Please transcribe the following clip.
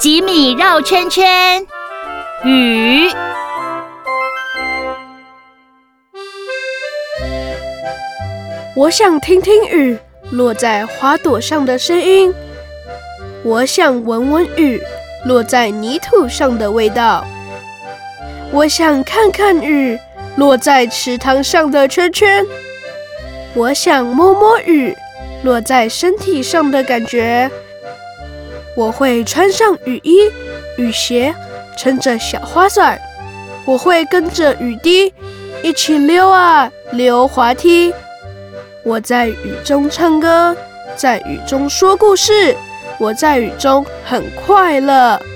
吉米绕圈圈，雨。 我想听听雨落在花朵上的声音，我想闻闻雨落在泥土上的味道，我想看看雨落在池塘上的圈圈，我想摸摸雨落在身体上的感觉。我会穿上雨衣、雨鞋，撑着小花伞，我会跟着雨滴一起溜啊溜滑梯。我在雨中唱歌，在雨中说故事，我在雨中很快乐。